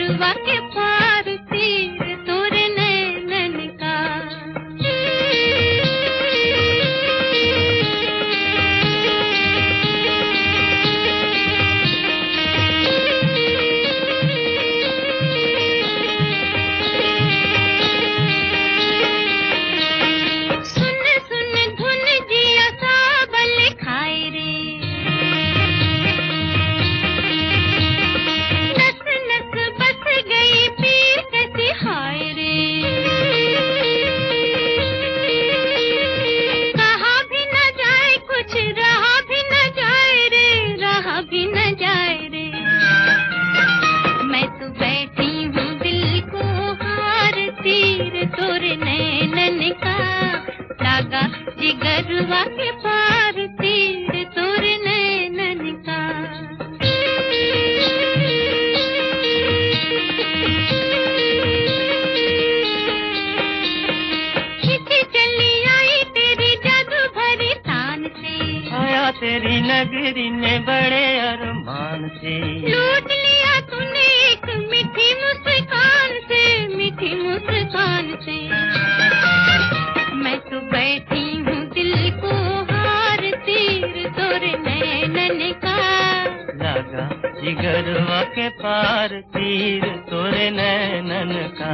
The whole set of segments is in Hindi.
जिगरवा के पार तीर तोरे नैनन का। सुन सुन धुन जिया साबल खाए रे, नस नस बस गई पीर कैसी हाय रे। कहा भी न जाए कुछ रहा भी न जाए रे, रहा भी न जाए रे। मैं तो बैठी हूँ दिल को हार तीर तोरे नैनन का। लागा जिगरवा के पार तीर तोरे नैनन का। खिंची चली आई तेरी जादू भरी तान से, आया तेरी नगरी में बड़े अरमान से। लूट लिया तूने एक मीठी मुस्कान से, मीठी मुस्कान से। मैं तो बैठी हूँ दिल को हार तीर तोरे नैनन का। लगा जिगरवा के पार तीर तोरे नैनन का।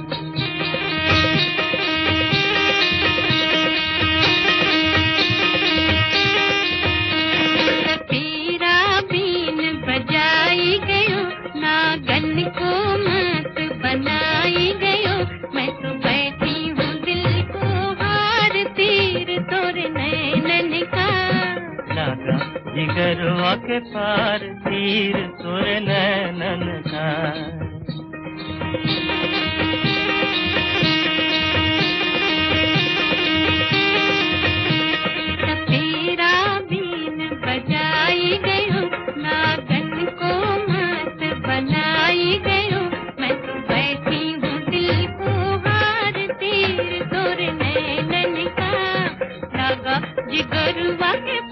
तेरा बीन बजाई गयो, नागन को मत बनाई गयो। मैं तो बैठी हूँ दिल को हार तीर तोरे नैनन का। लगा जिगरवा के पार तीर तोरे नैनन का। तेरा बीन बजाई गयो, नागन को मत बनाई गयो। मैं तो बैठी हूँ दिल को हार तीर तोरे नैनन का। लगा जिगरवा के